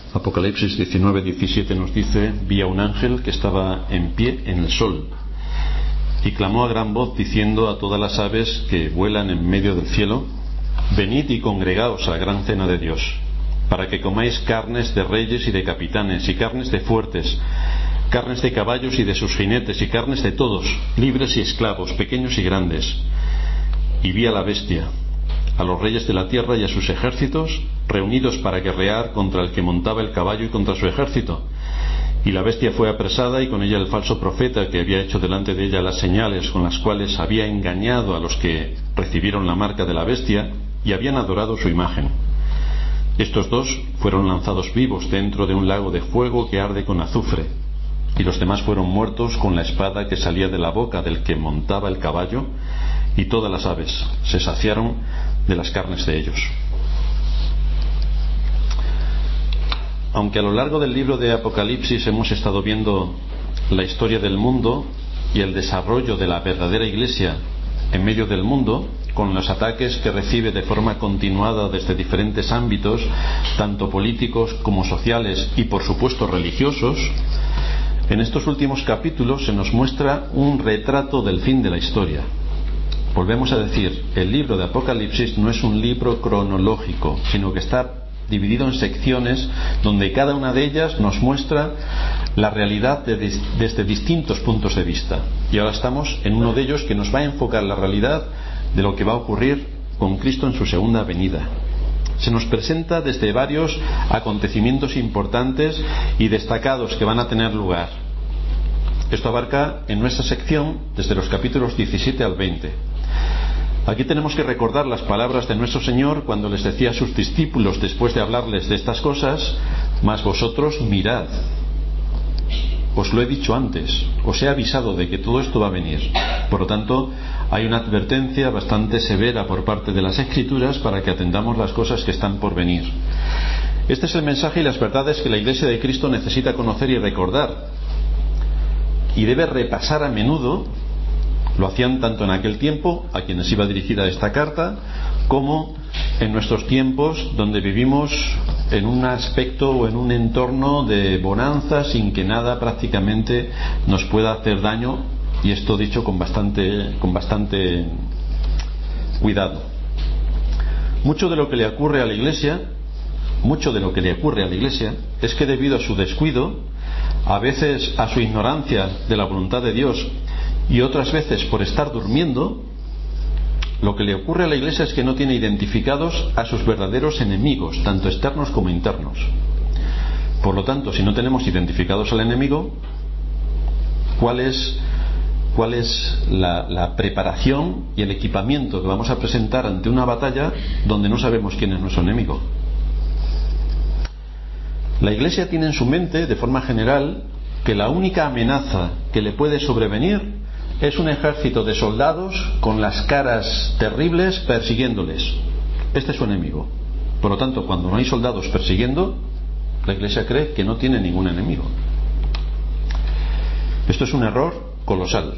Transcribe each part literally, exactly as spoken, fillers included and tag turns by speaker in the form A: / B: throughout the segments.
A: Apocalipsis diecinueve diecisiete nos dice: vi a un ángel que estaba en pie en el sol y clamó a gran voz diciendo a todas las aves que vuelan en medio del cielo: venid y congregaos a la gran cena de Dios, para que comáis carnes de reyes y de capitanes, y carnes de fuertes, carnes de caballos y de sus jinetes, y carnes de todos, libres y esclavos, pequeños y grandes. Y vi a la bestia, a los reyes de la tierra y a sus ejércitos, reunidos para guerrear contra el que montaba el caballo y contra su ejército. Y la bestia fue apresada, y con ella el falso profeta, que había hecho delante de ella las señales con las cuales había engañado a los que recibieron la marca de la bestia y habían adorado su imagen. Estos dos fueron lanzados vivos dentro de un lago de fuego que arde con azufre, y los demás fueron muertos con la espada que salía de la boca del que montaba el caballo, y todas las aves se saciaron de las carnes de ellos. Aunque a lo largo del libro de Apocalipsis hemos estado viendo la historia del mundo y el desarrollo de la verdadera iglesia en medio del mundo, con los ataques que recibe de forma continuada desde diferentes ámbitos, tanto políticos como sociales y por supuesto religiosos, en estos últimos capítulos se nos muestra un retrato del fin de la historia. Volvemos a decir, el libro de Apocalipsis no es un libro cronológico, sino que está dividido en secciones donde cada una de ellas nos muestra la realidad de, desde distintos puntos de vista. Y ahora estamos en uno de ellos que nos va a enfocar la realidad de lo que va a ocurrir con Cristo en su segunda venida. Se nos presenta desde varios acontecimientos importantes y destacados que van a tener lugar. Esto abarca en nuestra sección desde los capítulos diecisiete al veinte. Aquí tenemos que recordar las palabras de nuestro Señor cuando les decía a sus discípulos, después de hablarles de estas cosas: mas vosotros mirad, os lo he dicho antes, os he avisado de que todo esto va a venir. Por lo tanto, hay una advertencia bastante severa por parte de las Escrituras para que atendamos las cosas que están por venir. Este es el mensaje y las verdades que la Iglesia de Cristo necesita conocer y recordar, y debe repasar a menudo. Lo hacían tanto en aquel tiempo, a quienes iba dirigida esta carta, como en nuestros tiempos, donde vivimos en un aspecto o en un entorno de bonanza sin que nada prácticamente nos pueda hacer daño, y esto dicho con bastante, con bastante cuidado. Mucho de lo que le ocurre a la Iglesia, mucho de lo que le ocurre a la Iglesia es que debido a su descuido, a veces a su ignorancia de la voluntad de Dios, y otras veces por estar durmiendo, lo que le ocurre a la Iglesia es que no tiene identificados a sus verdaderos enemigos, tanto externos como internos. Por lo tanto, si no tenemos identificados al enemigo, ¿cuál es, cuál es la, la preparación y el equipamiento que vamos a presentar ante una batalla donde no sabemos quién es nuestro enemigo? La Iglesia tiene en su mente, de forma general, que la única amenaza que le puede sobrevenir es un ejército de soldados con las caras terribles persiguiéndoles. Este es su enemigo. Por lo tanto, cuando no hay soldados persiguiendo, la Iglesia cree que no tiene ningún enemigo. Esto es un error colosal.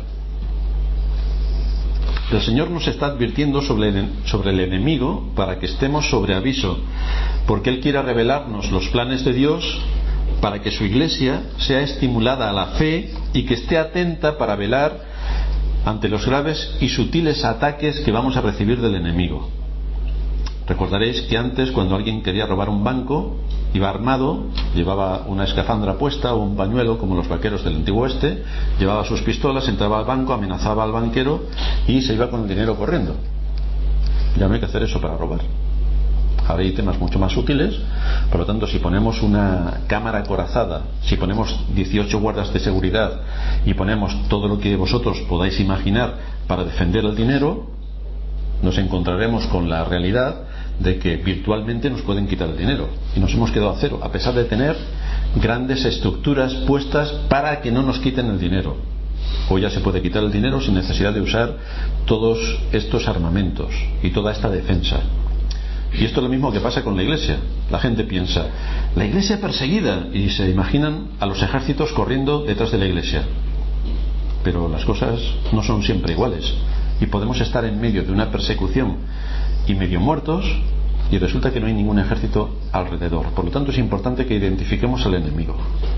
A: El Señor nos está advirtiendo sobre el, sobre el enemigo para que estemos sobre aviso, porque Él quiere revelarnos los planes de Dios para que su Iglesia sea estimulada a la fe y que esté atenta para velar ante los graves y sutiles ataques que vamos a recibir del enemigo. Recordaréis que antes, cuando alguien quería robar un banco, iba armado, llevaba una escafandra puesta o un pañuelo como los vaqueros del antiguo oeste, llevaba sus pistolas, entraba al banco, amenazaba al banquero y se iba con el dinero corriendo. Ya no hay que hacer eso para robar. Ahora hay temas mucho más sutiles. Por lo tanto, si ponemos una cámara acorazada, si ponemos dieciocho guardas de seguridad y ponemos todo lo que vosotros podáis imaginar para defender el dinero, nos encontraremos con la realidad de que virtualmente nos pueden quitar el dinero y nos hemos quedado a cero, a pesar de tener grandes estructuras puestas para que no nos quiten el dinero. Hoy ya se puede quitar el dinero sin necesidad de usar todos estos armamentos y toda esta defensa. Y esto es lo mismo que pasa con la Iglesia. La gente piensa, la Iglesia perseguida, y se imaginan a los ejércitos corriendo detrás de la Iglesia. Pero las cosas no son siempre iguales, y podemos estar en medio de una persecución y medio muertos, y resulta que no hay ningún ejército alrededor. Por lo tanto, es importante que identifiquemos al enemigo.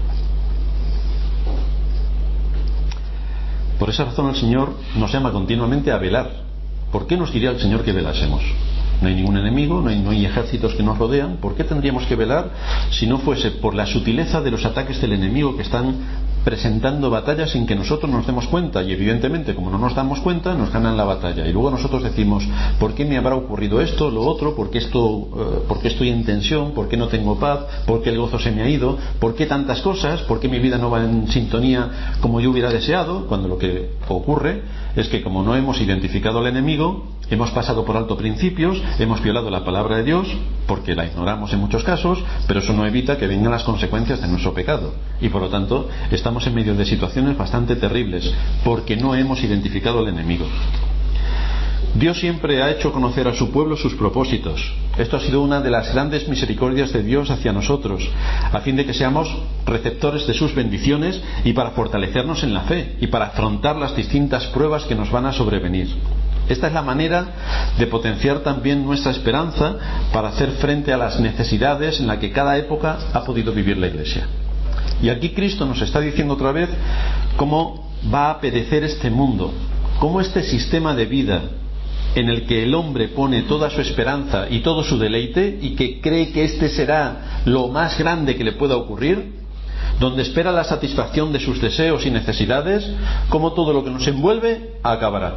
A: Por esa razón el Señor nos llama continuamente a velar. ¿Por qué nos diría el Señor que velásemos? No hay ningún enemigo, no hay, no hay ejércitos que nos rodean. ¿Por qué tendríamos que velar si no fuese por la sutileza de los ataques del enemigo que están presentando batallas sin que nosotros nos demos cuenta? Y evidentemente, como no nos damos cuenta, nos ganan la batalla. Y luego nosotros decimos, ¿por qué me habrá ocurrido esto, lo otro? ¿Por qué, esto, eh, ¿por qué estoy en tensión? ¿Por qué no tengo paz? ¿Por qué el gozo se me ha ido? ¿Por qué tantas cosas? ¿Por qué mi vida no va en sintonía como yo hubiera deseado? Cuando lo que ocurre es que, como no hemos identificado al enemigo, hemos pasado por alto principios, hemos violado la palabra de Dios, porque la ignoramos en muchos casos, pero eso no evita que vengan las consecuencias de nuestro pecado. Y por lo tanto, estamos en medio de situaciones bastante terribles, porque no hemos identificado al enemigo. Dios siempre ha hecho conocer a su pueblo sus propósitos. Esto ha sido una de las grandes misericordias de Dios hacia nosotros, a fin de que seamos receptores de sus bendiciones y para fortalecernos en la fe y para afrontar las distintas pruebas que nos van a sobrevenir. Esta es la manera de potenciar también nuestra esperanza para hacer frente a las necesidades en las que cada época ha podido vivir la Iglesia. Y aquí Cristo nos está diciendo otra vez cómo va a perecer este mundo, cómo este sistema de vida en el que el hombre pone toda su esperanza y todo su deleite y que cree que este será lo más grande que le pueda ocurrir, donde espera la satisfacción de sus deseos y necesidades, cómo todo lo que nos envuelve acabará.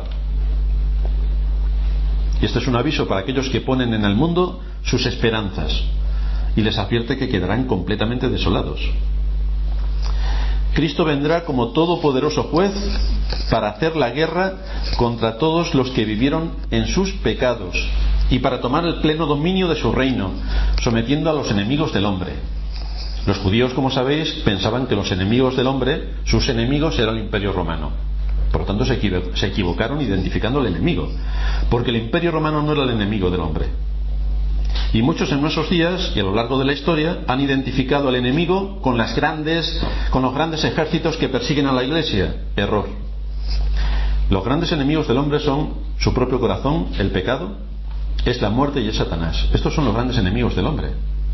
A: Y este es un aviso para aquellos que ponen en el mundo sus esperanzas, y les advierte que quedarán completamente desolados. Cristo vendrá como todopoderoso juez para hacer la guerra contra todos los que vivieron en sus pecados y para tomar el pleno dominio de su reino, sometiendo a los enemigos del hombre. Los judíos, como sabéis, pensaban que los enemigos del hombre, sus enemigos, era el Imperio Romano. Por lo tanto, se equivocaron identificando al enemigo, porque el Imperio Romano no era el enemigo del hombre. Y muchos en nuestros días y a lo largo de la historia han identificado al enemigo con las grandes, con los grandes ejércitos que persiguen a la Iglesia. Error. Los grandes enemigos del hombre son su propio corazón, el pecado, es la muerte y es Satanás. Estos son los grandes enemigos del hombre.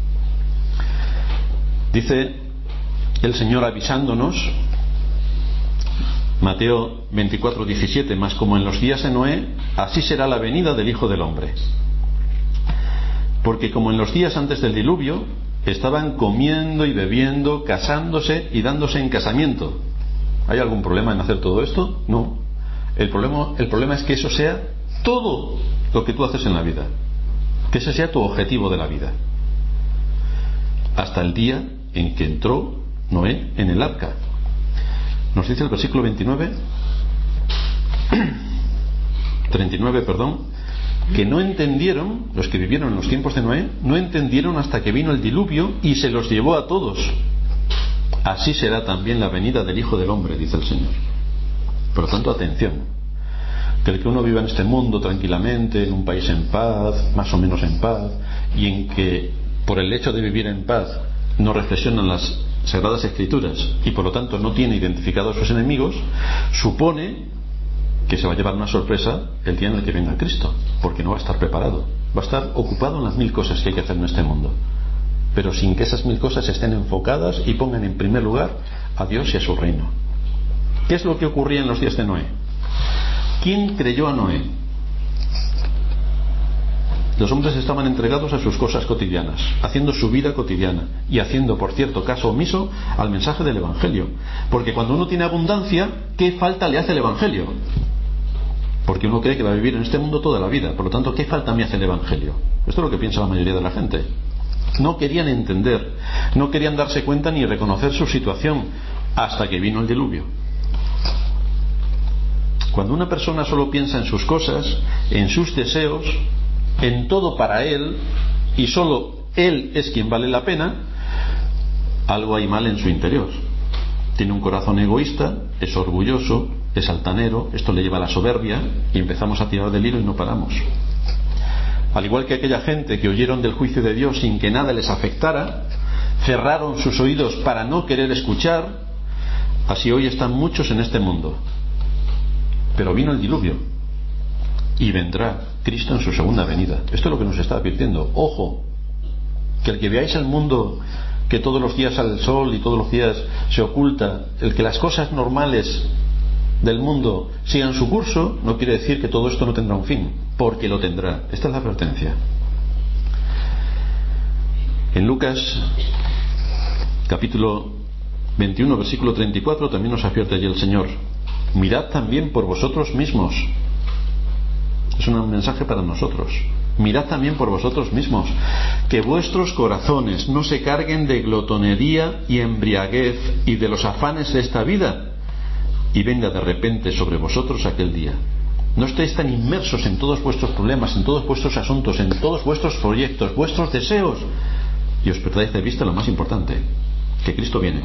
A: Dice el Señor avisándonos, Mateo veinticuatro diecisiete, mas como en los días de Noé, así será la venida del Hijo del Hombre. Porque como en los días antes del diluvio, estaban comiendo y bebiendo, casándose y dándose en casamiento. ¿Hay algún problema en hacer todo esto? No. El problema, el problema es que eso sea todo lo que tú haces en la vida. Que ese sea tu objetivo de la vida. Hasta el día en que entró Noé en el arca. Nos dice el versículo veintinueve, treinta y nueve, perdón, que no entendieron, los que vivieron en los tiempos de Noé, no entendieron hasta que vino el diluvio y se los llevó a todos. Así será también la venida del Hijo del Hombre, dice el Señor. Por lo tanto, atención, que el que uno viva en este mundo tranquilamente, en un país en paz, más o menos en paz, y en que por el hecho de vivir en paz no reflexionan las Sagradas Escrituras y por lo tanto no tiene identificados a sus enemigos, supone que se va a llevar una sorpresa el día en el que venga Cristo, porque no va a estar preparado, va a estar ocupado en las mil cosas que hay que hacer en este mundo, pero sin que esas mil cosas estén enfocadas y pongan en primer lugar a Dios y a su reino. ¿Qué es lo que ocurría en los días de Noé? ¿Quién creyó a Noé? Los hombres estaban entregados a sus cosas cotidianas, haciendo su vida cotidiana y haciendo, por cierto, caso omiso al mensaje del Evangelio, porque cuando uno tiene abundancia, ¿qué falta le hace el Evangelio? Porque uno cree que va a vivir en este mundo toda la vida. Por lo tanto, ¿qué falta me hace el Evangelio? Esto es lo que piensa la mayoría de la gente. No querían entender, no querían darse cuenta ni reconocer su situación hasta que vino el diluvio. Cuando una persona solo piensa en sus cosas, en sus deseos, en todo para él, y solo él es quien vale la pena, algo hay mal en su interior. Tiene un corazón egoísta, es orgulloso, es altanero, esto le lleva a la soberbia y empezamos a tirar del hilo y no paramos. Al igual que aquella gente que oyeron del juicio de Dios sin que nada les afectara, cerraron sus oídos para no querer escuchar, así hoy están muchos en este mundo. Pero vino el diluvio y vendrá Cristo en su segunda venida. Esto es lo que nos está advirtiendo. Ojo, que el que veáis el mundo, que todos los días sale el sol y todos los días se oculta, el que las cosas normales del mundo sigan su curso, no quiere decir que todo esto no tendrá un fin, porque lo tendrá. Esta es la advertencia. En Lucas capítulo veintiuno versículo treinta y cuatro también nos advierte allí el Señor: mirad también por vosotros mismos. Es un mensaje para nosotros. Mirad también por vosotros mismos, que vuestros corazones no se carguen de glotonería y embriaguez y de los afanes de esta vida, y venga de repente sobre vosotros aquel día. No estéis tan inmersos en todos vuestros problemas, en todos vuestros asuntos, en todos vuestros proyectos, vuestros deseos, y os perdáis de vista lo más importante, que Cristo viene.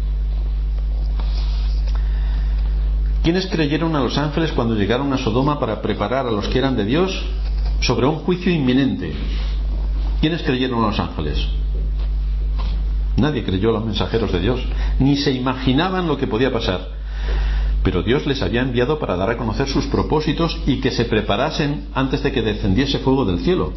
A: ¿Quiénes creyeron a los ángeles cuando llegaron a Sodoma para preparar a los que eran de Dios sobre un juicio inminente? ¿Quiénes creyeron a los ángeles? Nadie creyó a los mensajeros de Dios, ni se imaginaban lo que podía pasar. Pero Dios les había enviado para dar a conocer sus propósitos y que se preparasen antes de que descendiese fuego del cielo.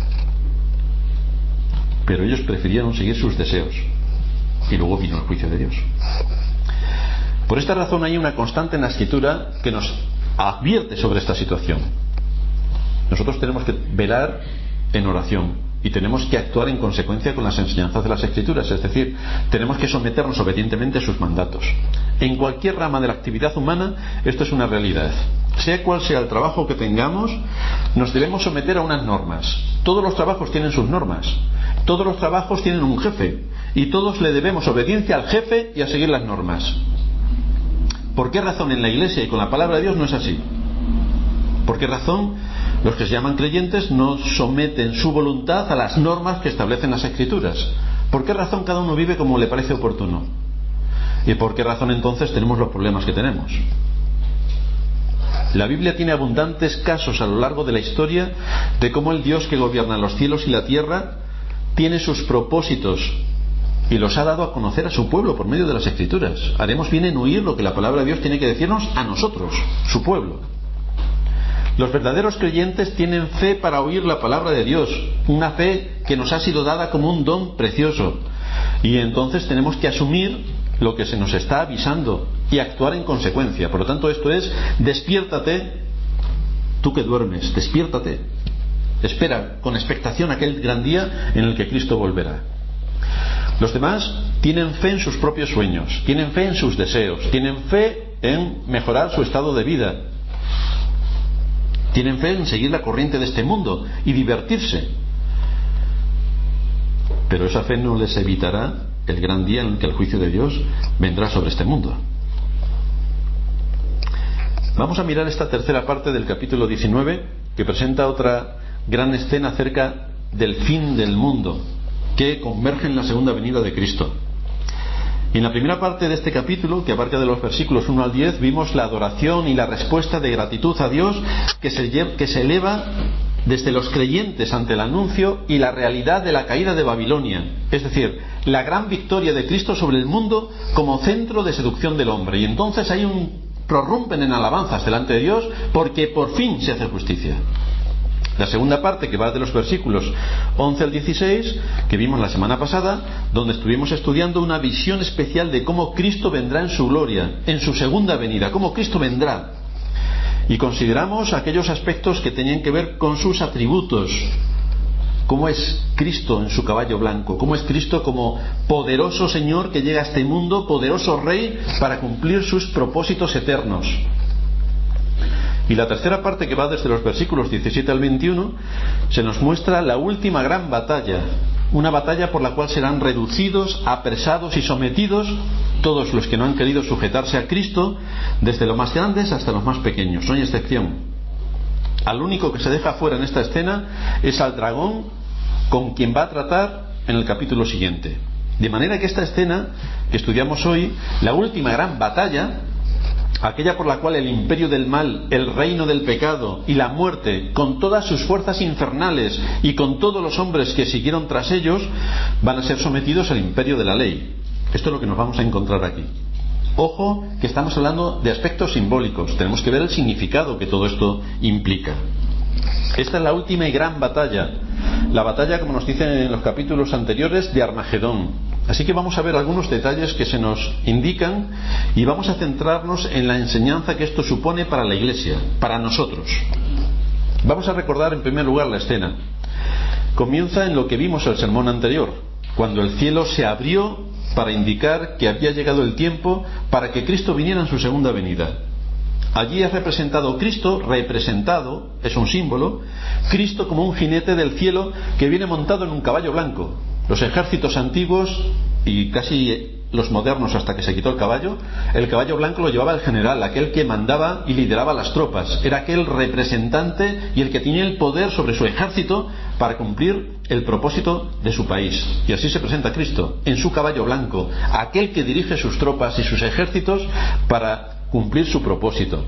A: Pero ellos prefirieron seguir sus deseos, y luego vino el juicio de Dios. Por esta razón hay una constante en la Escritura que nos advierte sobre esta situación. Nosotros tenemos que velar en oración y tenemos que actuar en consecuencia con las enseñanzas de las Escrituras, es decir, tenemos que someternos obedientemente a sus mandatos. En cualquier rama de la actividad humana esto es una realidad. Sea cual sea el trabajo que tengamos, nos debemos someter a unas normas. Todos los trabajos tienen sus normas, todos los trabajos tienen un jefe, y todos le debemos obediencia al jefe y a seguir las normas. ¿Por qué razón en la Iglesia y con la palabra de Dios no es así? ¿Por qué razón los que se llaman creyentes no someten su voluntad a las normas que establecen las Escrituras? ¿Por qué razón cada uno vive como le parece oportuno? ¿Y por qué razón entonces tenemos los problemas que tenemos? La Biblia tiene abundantes casos a lo largo de la historia de cómo el Dios que gobierna los cielos y la tierra tiene sus propósitos y los ha dado a conocer a su pueblo por medio de las Escrituras. Haremos bien en oír lo que la palabra de Dios tiene que decirnos a nosotros, su pueblo. Los verdaderos creyentes tienen fe para oír la palabra de Dios, una fe que nos ha sido dada como un don precioso, y entonces tenemos que asumir lo que se nos está avisando y actuar en consecuencia. Por lo tanto, esto es: despiértate, tú que duermes, despiértate, espera con expectación aquel gran día en el que Cristo volverá. Los demás tienen fe en sus propios sueños, tienen fe en sus deseos, tienen fe en mejorar su estado de vida, tienen fe en seguir la corriente de este mundo y divertirse. Pero esa fe no les evitará el gran día en el que el juicio de Dios vendrá sobre este mundo. Vamos a mirar esta tercera parte del capítulo diecinueve, que presenta otra gran escena acerca del fin del mundo, que converge en la segunda venida de Cristo. Y en la primera parte de este capítulo, que abarca de los versículos uno al diez, vimos la adoración y la respuesta de gratitud a Dios que se, que se eleva desde los creyentes ante el anuncio y la realidad de la caída de Babilonia, es decir, la gran victoria de Cristo sobre el mundo como centro de seducción del hombre. Y entonces hay un prorrumpen en alabanzas delante de Dios porque por fin se hace justicia. La segunda parte, que va de los versículos once al dieciséis, que vimos la semana pasada, donde estuvimos estudiando una visión especial de cómo Cristo vendrá en su gloria, en su segunda venida, cómo Cristo vendrá. Y consideramos aquellos aspectos que tenían que ver con sus atributos, cómo es Cristo en su caballo blanco, cómo es Cristo como poderoso Señor que llega a este mundo, poderoso Rey para cumplir sus propósitos eternos. Y la tercera parte, que va desde los versículos diecisiete al veintiuno, se nos muestra la última gran batalla, una batalla por la cual serán reducidos, apresados y sometidos todos los que no han querido sujetarse a Cristo, desde los más grandes hasta los más pequeños, no hay excepción. Al único que se deja fuera en esta escena es al dragón, con quien va a tratar en el capítulo siguiente. De manera que esta escena que estudiamos hoy, la última gran batalla, aquella por la cual el imperio del mal, el reino del pecado y la muerte, con todas sus fuerzas infernales y con todos los hombres que siguieron tras ellos, van a ser sometidos al imperio de la ley. Esto es lo que nos vamos a encontrar aquí. Ojo, que estamos hablando de aspectos simbólicos, tenemos que ver el significado que todo esto implica. Esta es la última y gran batalla, la batalla, como nos dicen en los capítulos anteriores, de Armagedón. Así que vamos a ver algunos detalles que se nos indican y vamos a centrarnos en la enseñanza que esto supone para la Iglesia, para nosotros. Vamos a recordar en primer lugar la escena. Comienza en lo que vimos el sermón anterior, cuando el cielo se abrió para indicar que había llegado el tiempo para que Cristo viniera en su segunda venida. Allí es representado Cristo, representado, es un símbolo, Cristo como un jinete del cielo que viene montado en un caballo blanco. Los ejércitos antiguos y casi los modernos hasta que se quitó el caballo, el caballo blanco lo llevaba el general, aquel que mandaba y lideraba las tropas. Era aquel representante y el que tenía el poder sobre su ejército para cumplir el propósito de su país. Y así se presenta Cristo, en su caballo blanco, aquel que dirige sus tropas y sus ejércitos para cumplir su propósito.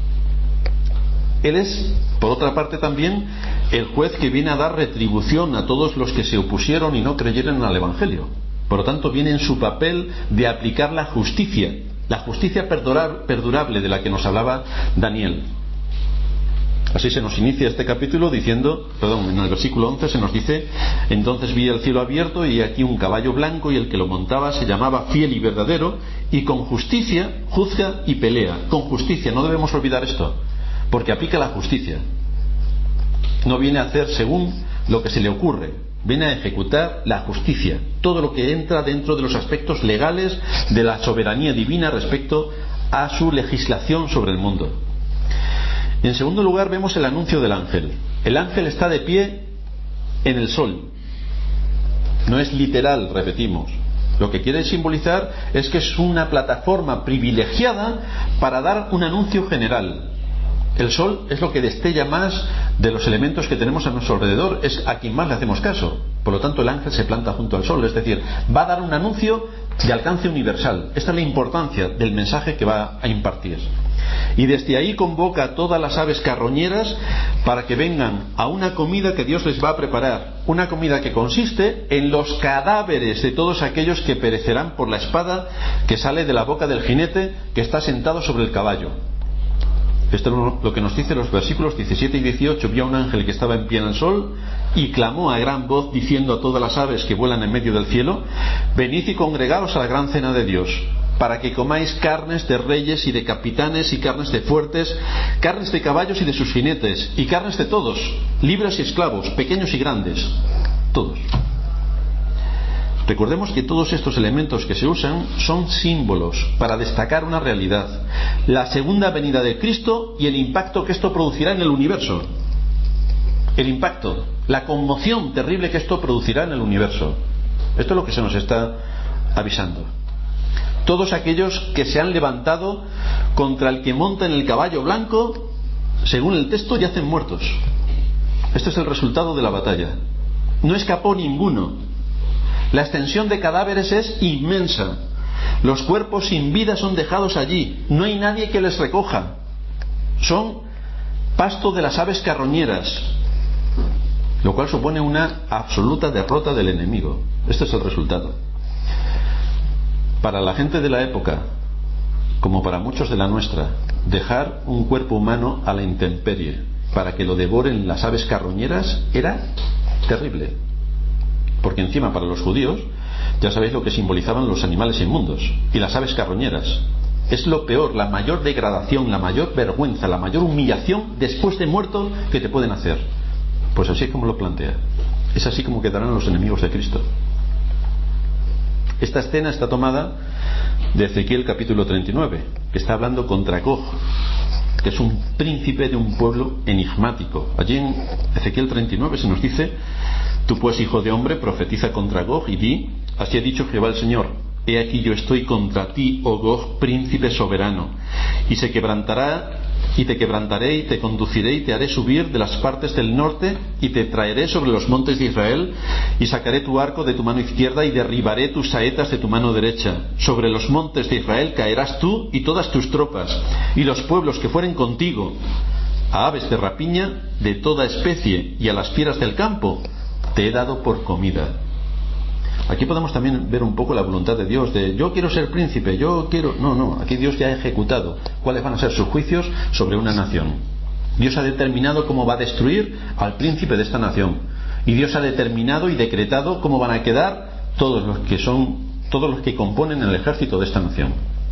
A: Él es, por otra parte, también el juez que viene a dar retribución a todos los que se opusieron y no creyeron al Evangelio. Por lo tanto, viene en su papel de aplicar la justicia, la justicia perdurable de la que nos hablaba Daniel. Así se nos inicia este capítulo diciendo, perdón, en el versículo once se nos dice: entonces vi el cielo abierto y aquí un caballo blanco, y el que lo montaba se llamaba Fiel y Verdadero, y con justicia juzga y pelea. Con justicia, no debemos olvidar esto, porque aplica la justicia. No viene a hacer según lo que se le ocurre, viene a ejecutar la justicia, todo lo que entra dentro de los aspectos legales de la soberanía divina respecto a su legislación sobre el mundo. En segundo lugar, vemos el anuncio del ángel. El ángel está de pie en el sol. No es literal, repetimos. Lo que quiere simbolizar es que es una plataforma privilegiada para dar un anuncio general. El sol es lo que destella más de los elementos que tenemos a nuestro alrededor, es a quien más le hacemos caso. Por lo tanto, el ángel se planta junto al sol, es decir, va a dar un anuncio de alcance universal. Esta es la importancia del mensaje que va a impartir. Y desde ahí convoca a todas las aves carroñeras para que vengan a una comida que Dios les va a preparar. Una comida que consiste en los cadáveres de todos aquellos que perecerán por la espada que sale de la boca del jinete que está sentado sobre el caballo. Esto es lo que nos dice los versículos diecisiete y dieciocho. Vio a un ángel que estaba en pie en el sol y clamó a gran voz diciendo a todas las aves que vuelan en medio del cielo: venid y congregaos a la gran cena de Dios, para que comáis carnes de reyes y de capitanes y carnes de fuertes, carnes de caballos y de sus jinetes, y carnes de todos, libres y esclavos, pequeños y grandes, todos. Recordemos que todos estos elementos que se usan son símbolos para destacar una realidad: la segunda venida de Cristo y el impacto que esto producirá en el universo. El impacto, la conmoción terrible que esto producirá en el universo. Esto es lo que se nos está avisando. Todos aquellos que se han levantado contra el que monta en el caballo blanco, según el texto, yacen muertos. Este es el resultado de la batalla. No escapó ninguno. La extensión de cadáveres es inmensa. Los cuerpos sin vida son dejados allí. No hay nadie que les recoja. Son pasto de las aves carroñeras, lo cual supone una absoluta derrota del enemigo. Este es el resultado. Para la gente de la época, como para muchos de la nuestra, dejar un cuerpo humano a la intemperie para que lo devoren las aves carroñeras era terrible. Porque encima, para los judíos, ya sabéis lo que simbolizaban los animales inmundos y las aves carroñeras. Es lo peor, la mayor degradación, la mayor vergüenza, la mayor humillación después de muerto que te pueden hacer. Pues así es como lo plantea. Es así como quedarán los enemigos de Cristo. Esta escena está tomada de Ezequiel capítulo treinta y nueve, que está hablando contra Gog, que es un príncipe de un pueblo enigmático. Allí en Ezequiel treinta y nueve se nos dice: tú pues, hijo de hombre, profetiza contra Gog y di: así ha dicho Jehová el Señor, he aquí yo estoy contra ti, oh Gog, príncipe soberano, y se quebrantará, y te quebrantaré, y te conduciré, y te haré subir de las partes del norte, y te traeré sobre los montes de Israel, y sacaré tu arco de tu mano izquierda, y derribaré tus saetas de tu mano derecha. Sobre los montes de Israel caerás tú y todas tus tropas, y los pueblos que fueren contigo. A aves de rapiña de toda especie, y a las fieras del campo te he dado por comida. Aquí podemos también ver un poco la voluntad de Dios, de yo quiero ser príncipe, yo quiero... No, no, aquí Dios ya ha ejecutado cuáles van a ser sus juicios sobre una nación. Dios ha determinado cómo va a destruir al príncipe de esta nación. Y Dios ha determinado y decretado cómo van a quedar todos los que son, todos los que componen el ejército de esta nación.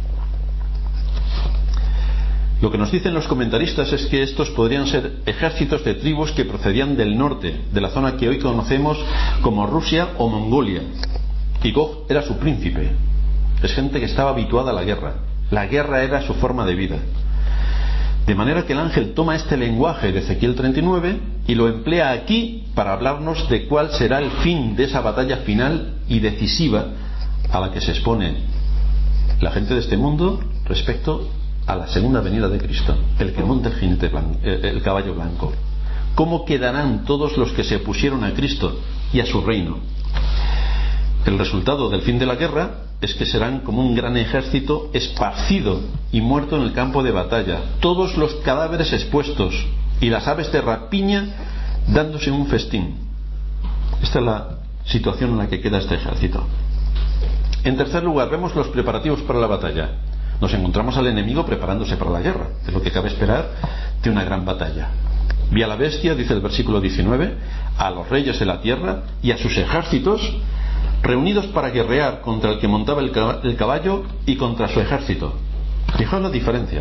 A: Lo que nos dicen los comentaristas es que estos podrían ser ejércitos de tribus que procedían del norte, de la zona que hoy conocemos como Rusia o Mongolia. Y Gog era su príncipe. Es gente que estaba habituada a la guerra. La guerra era su forma de vida. De manera que el ángel toma este lenguaje de Ezequiel treinta y nueve y lo emplea aquí para hablarnos de cuál será el fin de esa batalla final y decisiva a la que se expone la gente de este mundo respecto a la segunda venida de Cristo, el que monta el jinete blanco, el caballo blanco. ¿Cómo quedarán todos los que se opusieron a Cristo y a su reino? El resultado del fin de la guerra es que serán como un gran ejército esparcido y muerto en el campo de batalla, todos los cadáveres expuestos y las aves de rapiña dándose un festín. Esta es la situación en la que queda este ejército. En tercer lugar, vemos los preparativos para la batalla. Nos encontramos al enemigo preparándose para la guerra, es lo que cabe esperar de una gran batalla. Vi a la bestia, dice el versículo diecinueve, a los reyes de la tierra y a sus ejércitos reunidos para guerrear contra el que montaba el caballo y contra su ejército. Fijaos la diferencia.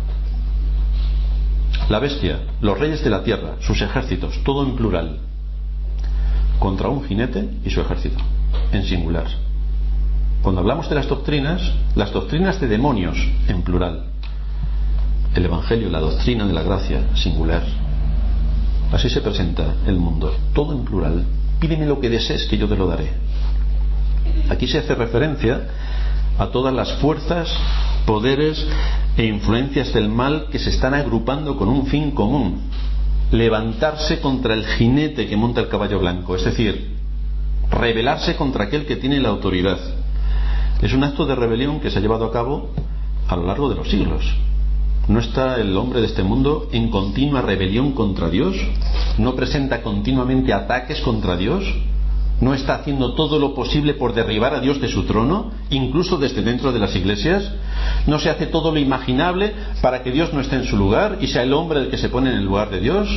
A: La bestia, los reyes de la tierra, sus ejércitos, todo en plural, contra un jinete y su ejército, en singular. Cuando hablamos de las doctrinas, las doctrinas de demonios, en plural. El Evangelio, la doctrina de la gracia, singular. Así se presenta el mundo, todo en plural. Pídeme lo que desees que yo te lo daré. Aquí se hace referencia a todas las fuerzas, poderes e influencias del mal que se están agrupando con un fin común: levantarse contra el jinete que monta el caballo blanco, es decir, rebelarse contra aquel que tiene la autoridad. Es un acto de rebelión que se ha llevado a cabo a lo largo de los siglos. ¿No está el hombre de este mundo en continua rebelión contra Dios? ¿No presenta continuamente ataques contra Dios? ¿No está haciendo todo lo posible por derribar a Dios de su trono, incluso desde dentro de las iglesias? ¿No se hace todo lo imaginable para que Dios no esté en su lugar y sea el hombre el que se pone en el lugar de Dios?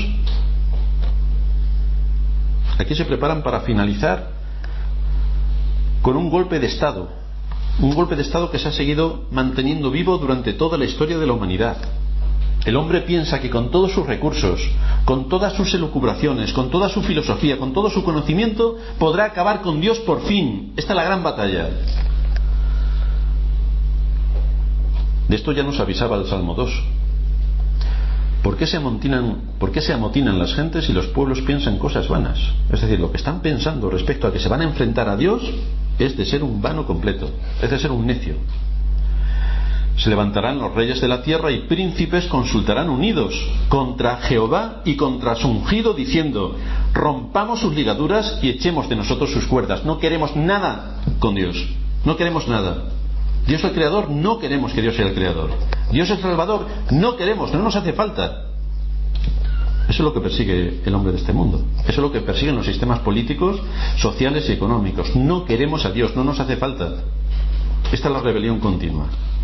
A: Aquí se preparan para finalizar con un golpe de Estado. Un golpe de Estado que se ha seguido manteniendo vivo durante toda la historia de la humanidad. El hombre piensa que con todos sus recursos, con todas sus elucubraciones, con toda su filosofía, con todo su conocimiento, podrá acabar con Dios por fin. Esta es la gran batalla. De esto ya nos avisaba el Salmo dos. ¿Por qué se amotinan, por qué se amotinan las gentes y los pueblos piensan cosas vanas? Es decir, lo que están pensando respecto a que se van a enfrentar a Dios es de ser un vano completo, es de ser un necio. Se levantarán los reyes de la tierra y príncipes consultarán unidos contra Jehová y contra su ungido, diciendo: rompamos sus ligaduras y echemos de nosotros sus cuerdas. No queremos nada con Dios, no queremos nada. Dios el creador, no queremos que Dios sea el creador. Dios el salvador, no queremos, no nos hace falta. Eso es lo que persigue el hombre de este mundo. Eso es lo que persiguen los sistemas políticos, sociales y económicos. No queremos a Dios, no nos hace falta. Esta es la rebelión continua.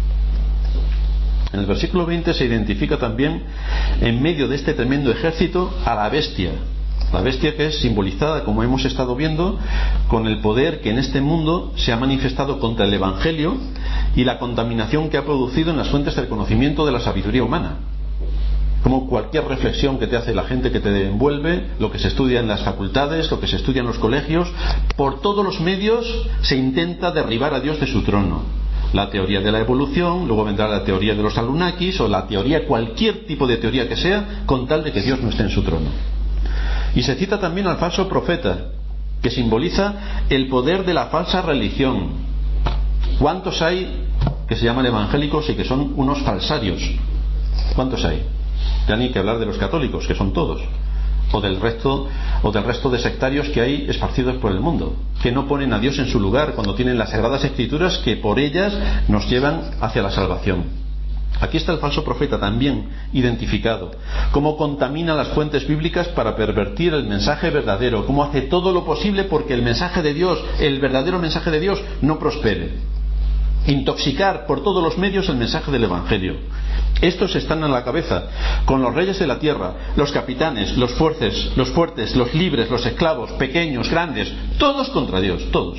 A: En el versículo veinte se identifica también, en medio de este tremendo ejército, a la bestia. La bestia que es simbolizada, como hemos estado viendo, con el poder que en este mundo se ha manifestado contra el Evangelio y la contaminación que ha producido en las fuentes del conocimiento de la sabiduría humana. Como cualquier reflexión que te hace la gente que te envuelve, lo que se estudia en las facultades, lo que se estudia en los colegios, por todos los medios se intenta derribar a Dios de su trono. La teoría de la evolución, luego vendrá la teoría de los Anunnakis, o la teoría, cualquier tipo de teoría que sea, con tal de que Dios no esté en su trono. Y se cita también al falso profeta, que simboliza el poder de la falsa religión. ¿Cuántos hay que se llaman evangélicos y que son unos falsarios? ¿Cuántos hay? Ya ni que hablar de los católicos, que son todos, o del resto o del resto de sectarios que hay esparcidos por el mundo, que no ponen a Dios en su lugar cuando tienen las sagradas escrituras que por ellas nos llevan hacia la salvación. Aquí está el falso profeta también identificado, cómo contamina las fuentes bíblicas para pervertir el mensaje verdadero, cómo hace todo lo posible porque el mensaje de Dios, el verdadero mensaje de Dios, no prospere. intoxicar por todos los medios el mensaje del Evangelio. Estos están a la cabeza, con los reyes de la tierra, los capitanes, los fuertes, los fuertes, los libres, los esclavos, pequeños, grandes, todos contra Dios, todos.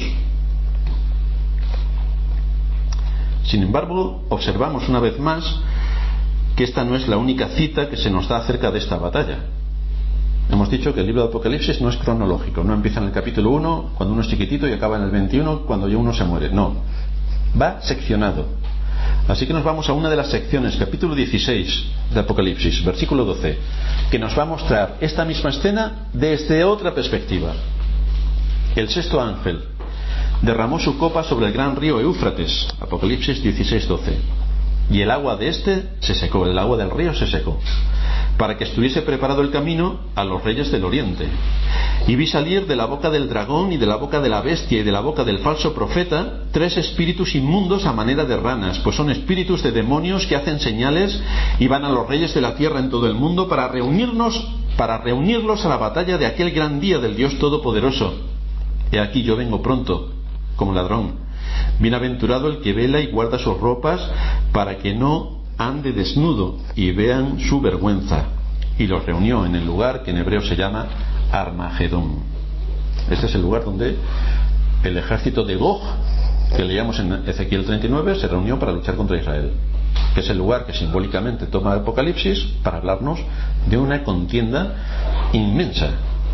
A: Sin embargo, observamos una vez más que esta no es la única cita que se nos da acerca de esta batalla. Hemos dicho que el libro de Apocalipsis no es cronológico, no empieza en el capítulo uno cuando uno es chiquitito y acaba en el veintiuno cuando ya uno se muere, no, va seccionado. Así que nos vamos a una de las secciones, capítulo dieciséis de Apocalipsis, versículo doce, que nos va a mostrar esta misma escena desde otra perspectiva. El sexto ángel derramó su copa sobre el gran río Éufrates, Apocalipsis dieciséis doce, y el agua de este se secó, el agua del río se secó, para que estuviese preparado el camino a los reyes del oriente. Y vi salir de la boca del dragón y de la boca de la bestia y de la boca del falso profeta tres espíritus inmundos a manera de ranas, pues son espíritus de demonios que hacen señales y van a los reyes de la tierra en todo el mundo para reunirnos, para reunirlos a la batalla de aquel gran día del Dios Todopoderoso. He aquí yo vengo pronto, como ladrón. Bienaventurado el que vela y guarda sus ropas para que no ande desnudo y vean su vergüenza. Y los reunió en el lugar que en hebreo se llama Armagedón. Este es el lugar donde el ejército de Gog, que leíamos en Ezequiel treinta y nueve, se reunió para luchar contra Israel, que es el lugar que simbólicamente toma Apocalipsis para hablarnos de una contienda inmensa.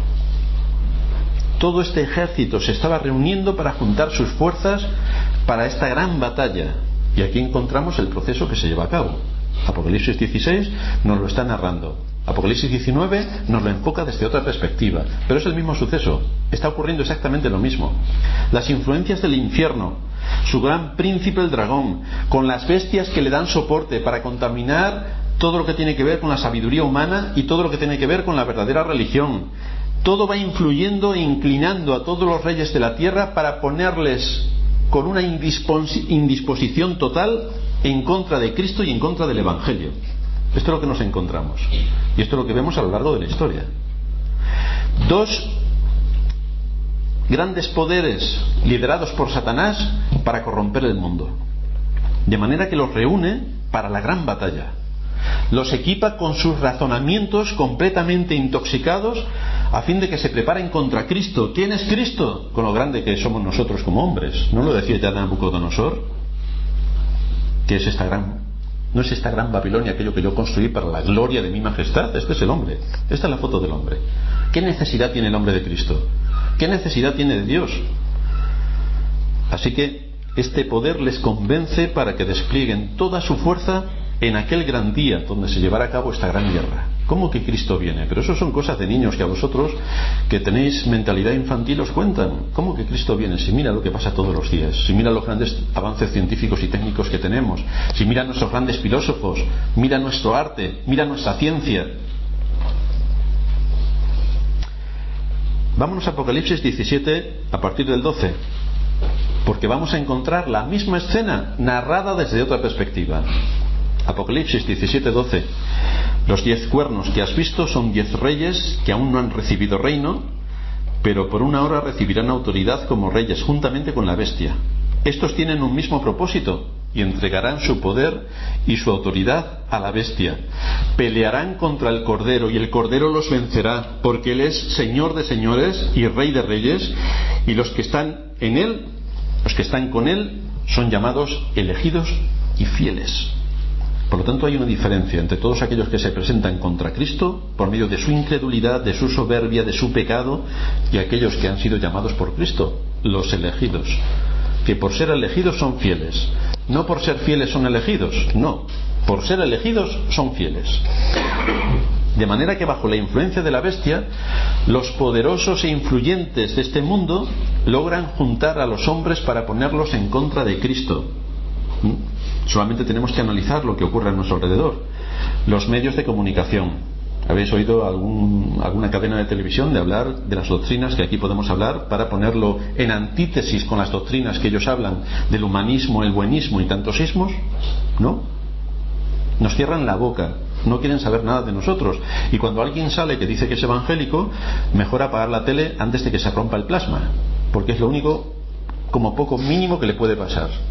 A: Todo este ejército se estaba reuniendo para juntar sus fuerzas para esta gran batalla. Y aquí encontramos el proceso que se lleva a cabo. Apocalipsis dieciséis nos lo está narrando. Apocalipsis diecinueve nos lo enfoca desde otra perspectiva. Pero es el mismo suceso. Está ocurriendo exactamente lo mismo. Las influencias del infierno, su gran príncipe el dragón, con las bestias que le dan soporte para contaminar todo lo que tiene que ver con la sabiduría humana y todo lo que tiene que ver con la verdadera religión. Todo va influyendo e inclinando a todos los reyes de la tierra para ponerles con una indisposición total en contra de Cristo y en contra del Evangelio. Esto es lo que nos encontramos. Y esto es lo que vemos a lo largo de la historia. Dos grandes poderes liderados por Satanás para corromper el mundo. De manera que los reúne para la gran batalla. Los equipa con sus razonamientos completamente intoxicados a fin de que se preparen contra Cristo. ¿Quién es Cristo? Con lo grande que somos nosotros como hombres. ¿No lo decía ya Nabucodonosor? ¿Qué es esta gran? ¿No es esta gran Babilonia aquello que yo construí para la gloria de mi majestad? Este es el hombre. Esta es la foto del hombre. ¿Qué necesidad tiene el hombre de Cristo? ¿Qué necesidad tiene de Dios? Así que este poder les convence para que desplieguen toda su fuerza en aquel gran día donde se llevará a cabo esta gran guerra. ¿Cómo que Cristo viene? Pero eso son cosas de niños que a vosotros, que tenéis mentalidad infantil, os cuentan. ¿Cómo que Cristo viene? Si mira lo que pasa todos los días, si mira los grandes avances científicos y técnicos que tenemos, si mira nuestros grandes filósofos, mira nuestro arte, mira nuestra ciencia. Vámonos a Apocalipsis diecisiete a partir del doce, porque vamos a encontrar la misma escena narrada desde otra perspectiva. Apocalipsis diecisiete doce. Los diez cuernos que has visto son diez reyes que aún no han recibido reino, pero por una hora recibirán autoridad como reyes juntamente con la bestia. Estos tienen un mismo propósito y entregarán su poder y su autoridad a la bestia. Pelearán contra el Cordero y el Cordero los vencerá, porque Él es Señor de señores y Rey de reyes, y los que están en Él, los que están con Él, son llamados elegidos y fieles. Por lo tanto, hay una diferencia entre todos aquellos que se presentan contra Cristo por medio de su incredulidad, de su soberbia, de su pecado, y aquellos que han sido llamados por Cristo, los elegidos, que por ser elegidos son fieles. No por ser fieles son elegidos, no, por ser elegidos son fieles. De manera que bajo la influencia de la bestia, los poderosos e influyentes de este mundo logran juntar a los hombres para ponerlos en contra de Cristo. ¿Mm? Solamente tenemos que analizar lo que ocurre a nuestro alrededor. Los medios de comunicación. ¿Habéis oído algún, alguna cadena de televisión de hablar de las doctrinas que aquí podemos hablar para ponerlo en antítesis con las doctrinas que ellos hablan del humanismo, el buenismo y tantos ismos? ¿No? Nos cierran la boca, no quieren saber nada de nosotros. Y cuando alguien sale que dice que es evangélico, mejor apagar la tele antes de que se rompa el plasma, porque es lo único, como poco mínimo, que le puede pasar.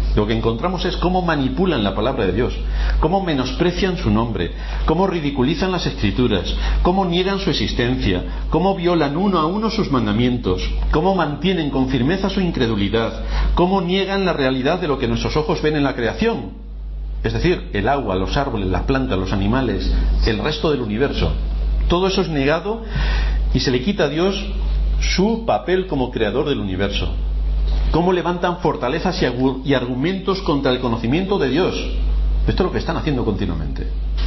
A: Lo que encontramos es cómo manipulan la palabra de Dios, cómo menosprecian su nombre, cómo ridiculizan las Escrituras, cómo niegan su existencia, cómo violan uno a uno sus mandamientos, cómo mantienen con firmeza su incredulidad, cómo niegan la realidad de lo que nuestros ojos ven en la creación, es decir, el agua, los árboles, las plantas, los animales, el resto del universo. Todo eso es negado y se le quita a Dios su papel como creador del universo. Cómo levantan fortalezas y argumentos contra el conocimiento de Dios. Esto es lo que están haciendo continuamente.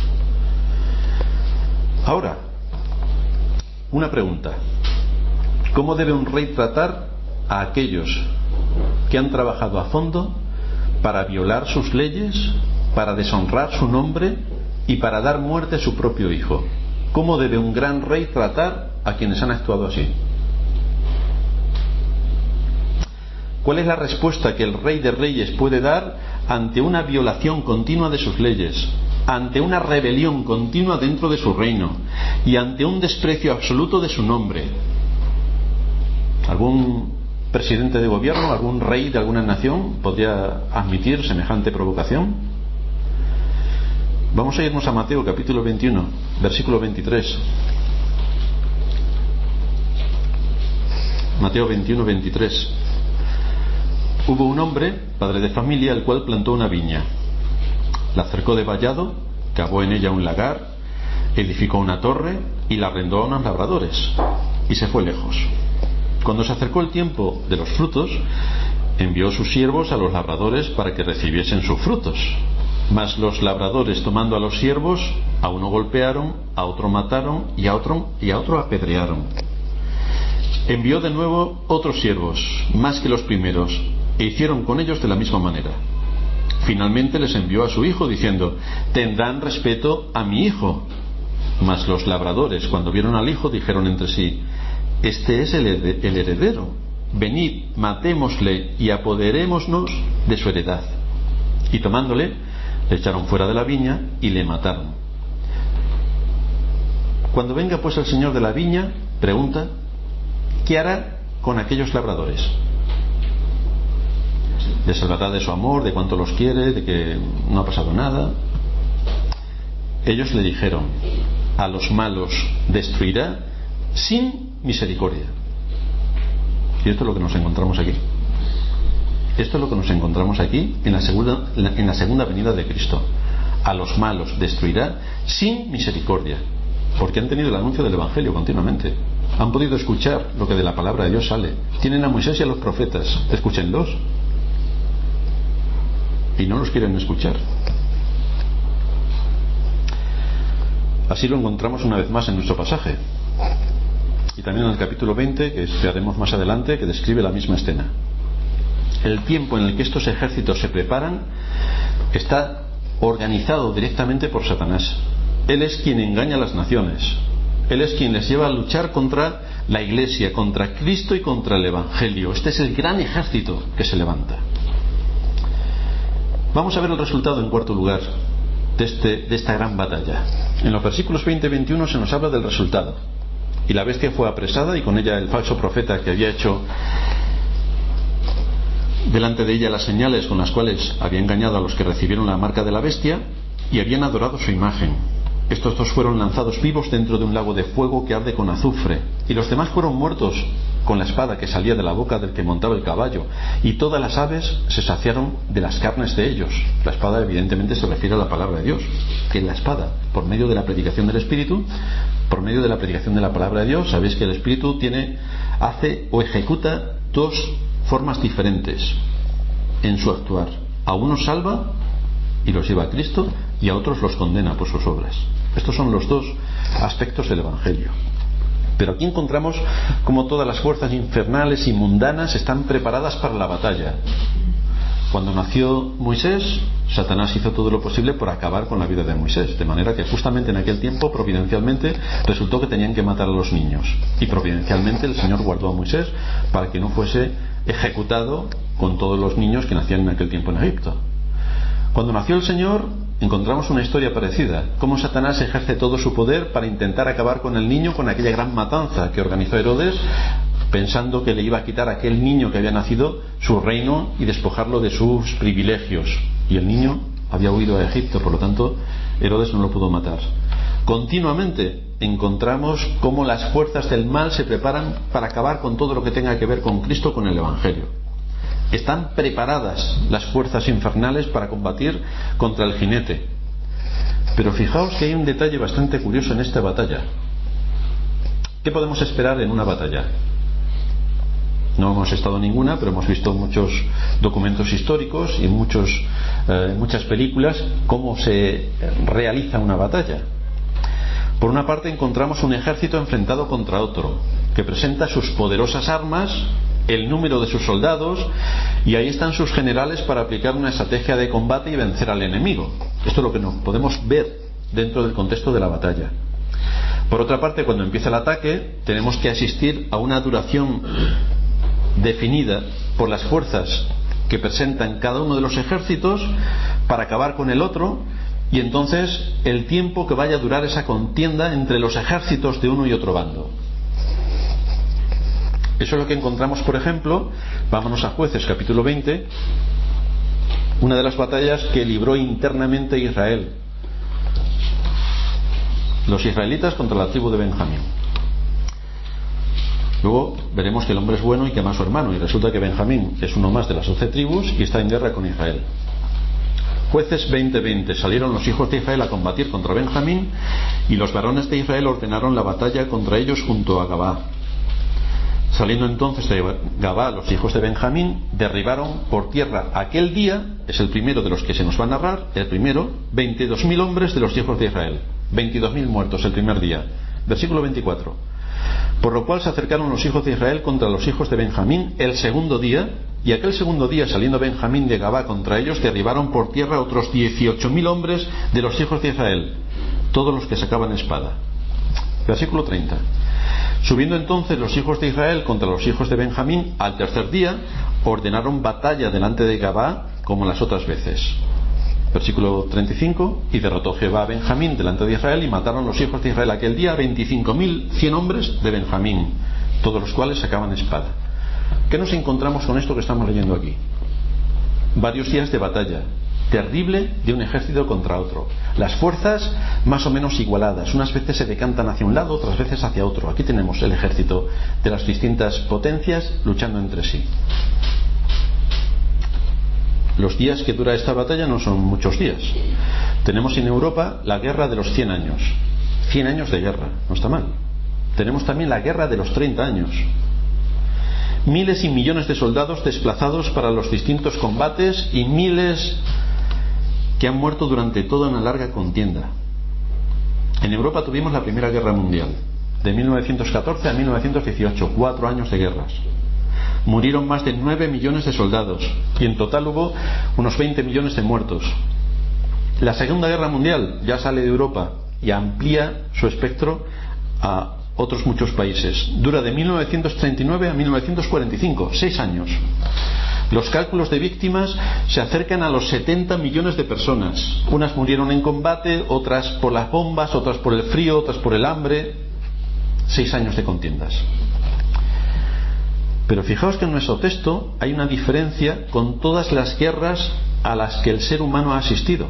A: Ahora, una pregunta. ¿Cómo debe un rey tratar a aquellos que han trabajado a fondo para violar sus leyes, para deshonrar su nombre y para dar muerte a su propio hijo? ¿Cómo debe un gran rey tratar a quienes han actuado así? ¿Cuál es la respuesta que el Rey de Reyes puede dar ante una violación continua de sus leyes, ante una rebelión continua dentro de su reino y ante un desprecio absoluto de su nombre? ¿Algún presidente de gobierno, algún rey de alguna nación podría admitir semejante provocación? Vamos a irnos a Mateo capítulo veintiuno, versículo veintitrés. Mateo veintiuno, veintitrés. Hubo un hombre, padre de familia, el cual plantó una viña, la cercó de vallado, cavó en ella un lagar, edificó una torre y la arrendó a unos labradores, y se fue lejos. Cuando se acercó el tiempo de los frutos, envió sus siervos a los labradores para que recibiesen sus frutos. Mas los labradores, tomando a los siervos, a uno golpearon, a otro mataron y a otro, y a otro apedrearon. Envió de nuevo otros siervos, más que los primeros, e hicieron con ellos de la misma manera. Finalmente les envió a su hijo, diciendo: tendrán respeto a mi hijo. Mas los labradores, cuando vieron al hijo, dijeron entre sí: este es el heredero, venid, matémosle y apoderémonos de su heredad. Y tomándole, le echaron fuera de la viña y le mataron. Cuando venga pues el señor de la viña, pregunta: ¿qué hará con aquellos labradores? Les hablará de su amor, de cuánto los quiere, de que no ha pasado nada. Ellos le dijeron: a los malos destruirá sin misericordia. Y esto es lo que nos encontramos aquí. Esto es lo que nos encontramos aquí en la segunda, en la segunda venida de Cristo. A los malos destruirá sin misericordia, porque han tenido el anuncio del Evangelio continuamente. Han podido escuchar lo que de la palabra de Dios sale. Tienen a Moisés y a los profetas. Escúchenlos. Y no los quieren escuchar. Así lo encontramos una vez más en nuestro pasaje. Y también en el capítulo veinte, que estudiaremos más adelante, que describe la misma escena. El tiempo en el que estos ejércitos se preparan está organizado directamente por Satanás. Él es quien engaña a las naciones. Él es quien les lleva a luchar contra la Iglesia, contra Cristo y contra el Evangelio. Este es el gran ejército que se levanta. Vamos a ver el resultado en cuarto lugar de, este, de esta gran batalla. En los versículos veinte y veintiuno se nos habla del resultado. Y la bestia fue apresada, y con ella el falso profeta que había hecho delante de ella las señales con las cuales había engañado a los que recibieron la marca de la bestia y habían adorado su imagen. Estos dos fueron lanzados vivos dentro de un lago de fuego que arde con azufre, y los demás fueron muertos con la espada que salía de la boca del que montaba el caballo, y todas las aves se saciaron de las carnes de ellos. La espada evidentemente se refiere a la palabra de Dios, que la espada, por medio de la predicación del Espíritu, por medio de la predicación de la palabra de Dios, sabéis que el Espíritu tiene, hace o ejecuta dos formas diferentes en su actuar. A unos salva y los lleva a Cristo, y a otros los condena por sus obras. Estos son los dos aspectos del Evangelio. Pero aquí encontramos cómo todas las fuerzas infernales y mundanas están preparadas para la batalla. Cuando nació Moisés, Satanás hizo todo lo posible por acabar con la vida de Moisés, de manera que justamente en aquel tiempo, providencialmente, resultó que tenían que matar a los niños, y providencialmente el Señor guardó a Moisés para que no fuese ejecutado con todos los niños que nacían en aquel tiempo en Egipto. Cuando nació el Señor, encontramos una historia parecida, cómo Satanás ejerce todo su poder para intentar acabar con el niño, con aquella gran matanza que organizó Herodes, pensando que le iba a quitar a aquel niño que había nacido su reino y despojarlo de sus privilegios. Y el niño había huido a Egipto, por lo tanto Herodes no lo pudo matar. Continuamente encontramos cómo las fuerzas del mal se preparan para acabar con todo lo que tenga que ver con Cristo, con el Evangelio. Están preparadas las fuerzas infernales para combatir contra el jinete. Pero fijaos que hay un detalle bastante curioso en esta batalla. ¿Qué podemos esperar en una batalla? No hemos estado en ninguna, pero hemos visto muchos documentos históricos y muchos, eh, muchas películas cómo se realiza una batalla. Por una parte encontramos un ejército enfrentado contra otro, que presenta sus poderosas armas, el número de sus soldados, y ahí están sus generales para aplicar una estrategia de combate y vencer al enemigo. Esto es lo que no podemos ver dentro del contexto de la batalla. Por otra parte, cuando empieza el ataque, tenemos que asistir a una duración definida por las fuerzas que presentan cada uno de los ejércitos para acabar con el otro, y entonces el tiempo que vaya a durar esa contienda entre los ejércitos de uno y otro bando. Eso es lo que encontramos, por ejemplo, vámonos a Jueces capítulo veinte, una de las batallas que libró internamente Israel, los israelitas contra la tribu de Benjamín. Luego veremos que el hombre es bueno y que ama a su hermano, y resulta que Benjamín es uno más de las doce tribus y está en guerra con Israel. Jueces veinte veinte. Salieron los hijos de Israel a combatir contra Benjamín, y los varones de Israel ordenaron la batalla contra ellos junto a Gabá. Saliendo entonces de Gabá los hijos de Benjamín, derribaron por tierra aquel día, es el primero de los que se nos va a narrar, el primero, veintidós mil hombres de los hijos de Israel, veintidós mil muertos el primer día. Versículo veinticuatro. Por lo cual se acercaron los hijos de Israel contra los hijos de Benjamín el segundo día, y aquel segundo día, saliendo Benjamín de Gabá contra ellos, derribaron por tierra otros dieciocho mil hombres de los hijos de Israel, todos los que sacaban espada. Versículo treinta. Subiendo entonces los hijos de Israel contra los hijos de Benjamín, al tercer día ordenaron batalla delante de Gabá como las otras veces. Versículo treinta y cinco. Y derrotó Jehová a Benjamín delante de Israel, y mataron los hijos de Israel aquel día veinticinco mil cien hombres de Benjamín, todos los cuales sacaban espada. ¿Qué nos encontramos con esto que estamos leyendo aquí? Varios días de batalla terrible de un ejército contra otro, las fuerzas más o menos igualadas, unas veces se decantan hacia un lado, otras veces hacia otro. Aquí tenemos el ejército de las distintas potencias luchando entre sí. Los días que dura esta batalla no son muchos días. Tenemos en Europa la guerra de los cien años, cien años de guerra, no está mal. Tenemos también la guerra de los treinta años, miles y millones de soldados desplazados para los distintos combates y miles que han muerto durante toda una larga contienda. En Europa tuvimos la Primera Guerra Mundial, de mil novecientos catorce a mil novecientos dieciocho, cuatro años de guerras. Murieron más de nueve millones de soldados y en total hubo unos veinte millones de muertos. La Segunda Guerra Mundial ya sale de Europa y amplía su espectro a otros muchos países. Dura de mil novecientos treinta y nueve a mil novecientos cuarenta y cinco, seis años. Los cálculos de víctimas se acercan a los setenta millones de personas. Unas murieron en combate, otras por las bombas, otras por el frío, otras por el hambre. Seis años de contiendas. Pero fijaos que en nuestro texto hay una diferencia con todas las guerras a las que el ser humano ha asistido.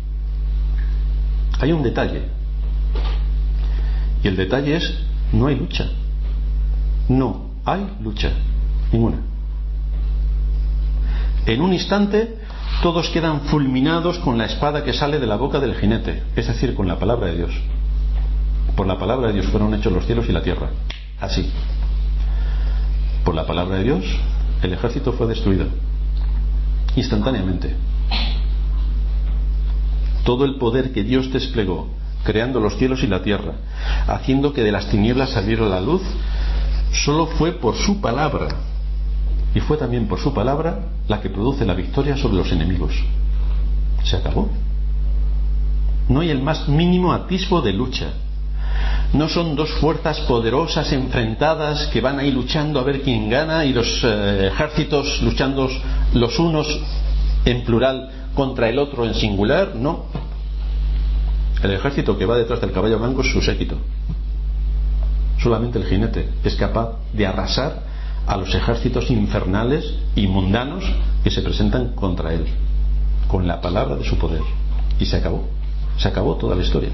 A: Hay un detalle. Y el detalle es: no hay lucha. No hay lucha. Ninguna. En un instante todos quedan fulminados con la espada que sale de la boca del jinete, es decir, con la palabra de Dios. Por la palabra de Dios fueron hechos los cielos y la tierra. Así. Por la palabra de Dios el ejército fue destruido instantáneamente. Todo el poder que Dios desplegó creando los cielos y la tierra, haciendo que de las tinieblas saliera la luz, solo fue por su palabra, y fue también por su palabra la que produce la victoria sobre los enemigos. Se acabó. No hay el más mínimo atisbo de lucha. No son dos fuerzas poderosas enfrentadas que van ahí luchando a ver quién gana, y los eh, ejércitos luchando los unos en plural contra el otro en singular. No. El ejército que va detrás del caballo blanco es su séquito. Solamente el jinete es capaz de arrasar a los ejércitos infernales y mundanos que se presentan contra él, con la palabra de su poder. Y se acabó. Se acabó toda la historia.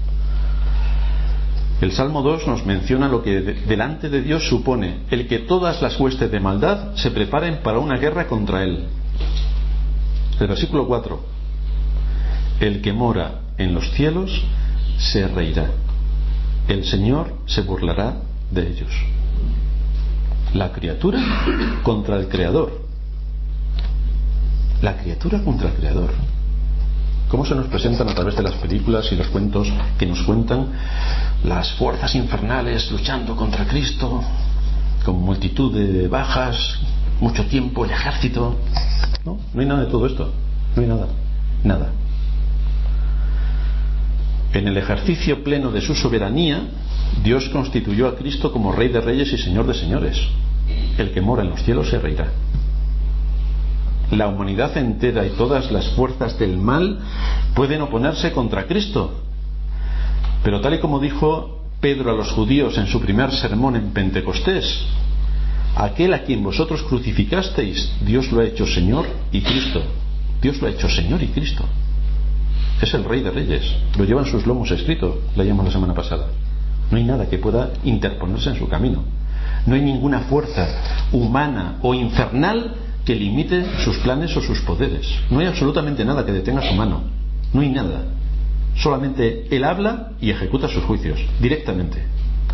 A: El Salmo dos nos menciona lo que de, delante de Dios supone el que todas las huestes de maldad se preparen para una guerra contra él. El versículo cuatro: el que mora en los cielos se reirá, el Señor se burlará de ellos. La criatura contra el Creador. La criatura contra el Creador. ¿Cómo se nos presentan a través de las películas y los cuentos que nos cuentan las fuerzas infernales luchando contra Cristo, con multitud de bajas, mucho tiempo, el ejército? No, no hay nada de todo esto. No hay nada. Nada. En el ejercicio pleno de su soberanía, Dios constituyó a Cristo como Rey de Reyes y Señor de Señores. El que mora en los cielos se reirá. La humanidad entera y todas las fuerzas del mal pueden oponerse contra Cristo. Pero tal y como dijo Pedro a los judíos en su primer sermón en Pentecostés: aquel a quien vosotros crucificasteis, Dios lo ha hecho Señor y Cristo. Dios lo ha hecho Señor y Cristo. Es el Rey de Reyes. Lo lleva en sus lomos escrito, leíamos la semana pasada. No hay nada que pueda interponerse en su camino. No hay ninguna fuerza humana o infernal que limite sus planes o sus poderes. No hay absolutamente nada que detenga su mano. No hay nada. Solamente Él habla y ejecuta sus juicios directamente.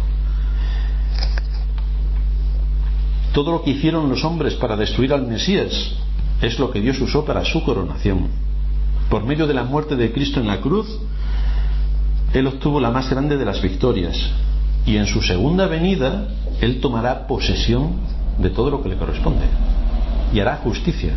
A: Todo lo que hicieron los hombres para destruir al Mesías es lo que Dios usó para su coronación. Por medio de la muerte de Cristo en la cruz, Él obtuvo la más grande de las victorias, y en su segunda venida Él tomará posesión de todo lo que le corresponde y hará justicia.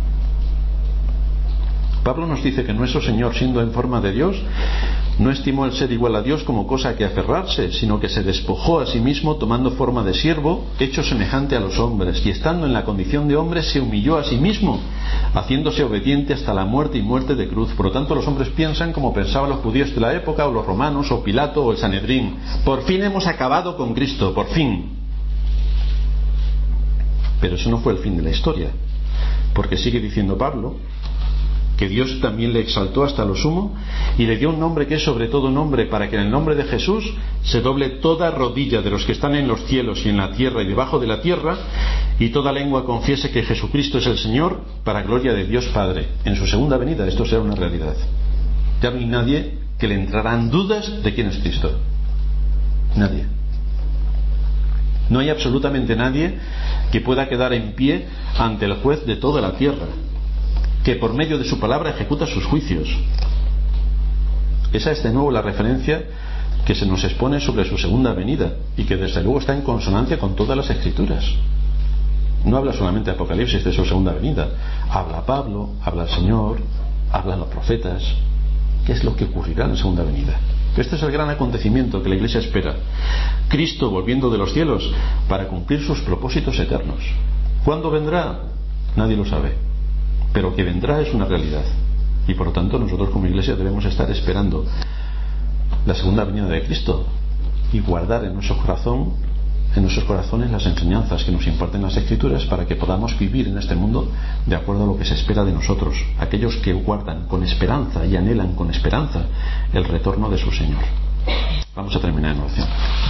A: Pablo nos dice que nuestro Señor, siendo en forma de Dios, no estimó el ser igual a Dios como cosa a que aferrarse, sino que se despojó a sí mismo, tomando forma de siervo, hecho semejante a los hombres, y estando en la condición de hombre se humilló a sí mismo, haciéndose obediente hasta la muerte y muerte de cruz. Por lo tanto, los hombres piensan como pensaban los judíos de la época, o los romanos, o Pilato, o el Sanedrín: por fin hemos acabado con Cristo, por fin. Pero eso no fue el fin de la historia, porque sigue diciendo Pablo que Dios también le exaltó hasta lo sumo y le dio un nombre que es sobre todo nombre, para que en el nombre de Jesús se doble toda rodilla de los que están en los cielos y en la tierra y debajo de la tierra, y toda lengua confiese que Jesucristo es el Señor, para gloria de Dios Padre. En su segunda venida esto será una realidad. Ya no hay nadie que le entrarán dudas de quién es Cristo. Nadie. No hay absolutamente nadie que pueda quedar en pie ante el juez de toda la tierra, que por medio de su palabra ejecuta sus juicios. Esa es de nuevo la referencia que se nos expone sobre su segunda venida, y que desde luego está en consonancia con todas las escrituras. No habla solamente Apocalipsis de su segunda venida, habla Pablo, habla el Señor, hablan los profetas. ¿Qué es lo que ocurrirá en la segunda venida? Este es el gran acontecimiento que la Iglesia espera: Cristo volviendo de los cielos para cumplir sus propósitos eternos. ¿Cuándo vendrá? Nadie lo sabe, pero que vendrá es una realidad, y por lo tanto nosotros como Iglesia debemos estar esperando la segunda venida de Cristo y guardar en nuestro corazón, en nuestros corazones las enseñanzas que nos imparten las Escrituras, para que podamos vivir en este mundo de acuerdo a lo que se espera de nosotros, aquellos que guardan con esperanza y anhelan con esperanza el retorno de su Señor. Vamos a terminar en oración.